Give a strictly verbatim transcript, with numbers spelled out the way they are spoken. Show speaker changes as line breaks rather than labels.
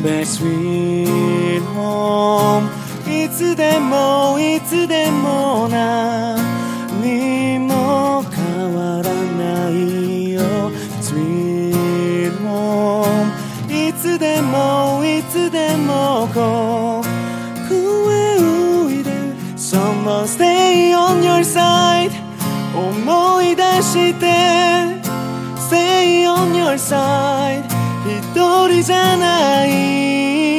back sweet home いつでもいつでも何も変わらないよ Sweet home いつでもいつでもここへおいで Someone stay on your side 思い出して Stay on your side 一人じゃない